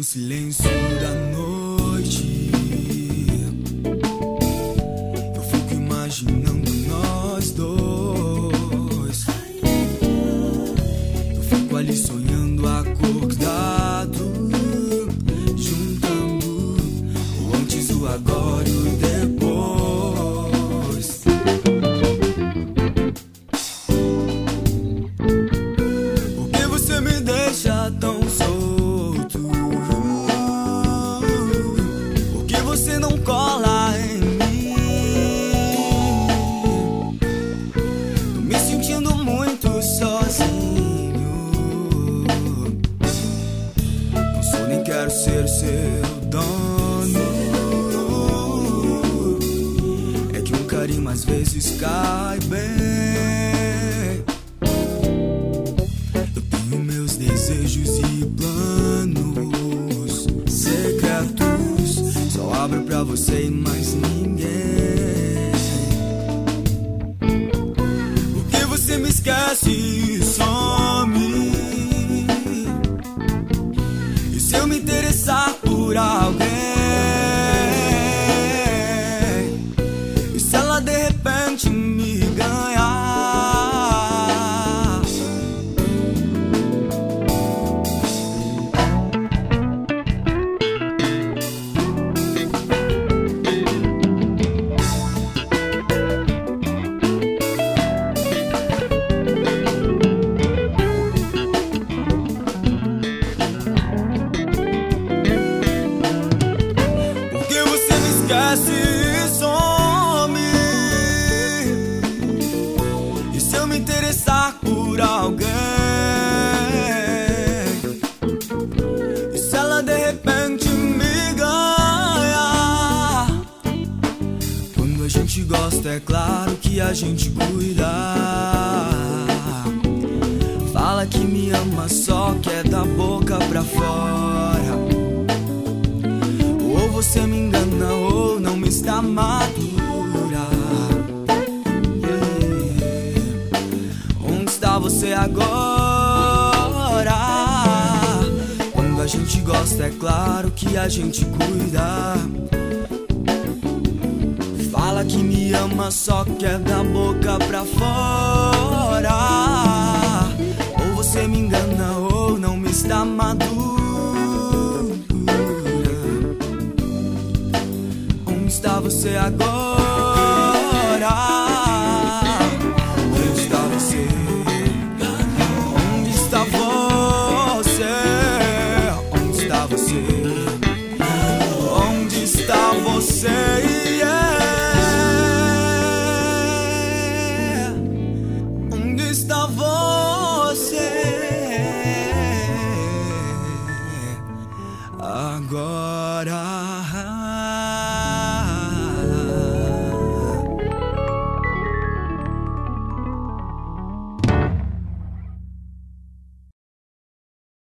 silêncio da noite, eu fico imaginando nós dois. Eu fico ali sonhando acordado, juntando o antes, o agora e o depois. Por que você me deixa tão solto? Por que você não cola em mim? Tô me sentindo muito sozinho. Não sou nem quero ser o seu dono. É que um carinho às vezes cai bem. Eu tenho meus desejos e planos secretos, só abro pra você e mais ninguém. Porque você me esquece e some. E se eu me interessar por alguém, e se ela de repente me ganhar? Porque você me esquece e some. E se eu me interessar por alguém, e se ela de repente me ganhar? Quando a gente gosta, é claro que a gente cuida. Fala que me ama, só quer da boca pra fora. Ou você me engana ou não me está madura. Onde está você agora? Quando a gente gosta, é claro que a gente cuida. Fala que me ama, só quer da boca pra fora. Ou você me engana ou não me está madura. Onde está você agora? Onde está você? Onde está você? Onde está você? Onde está você? Yeah. Onde está você agora?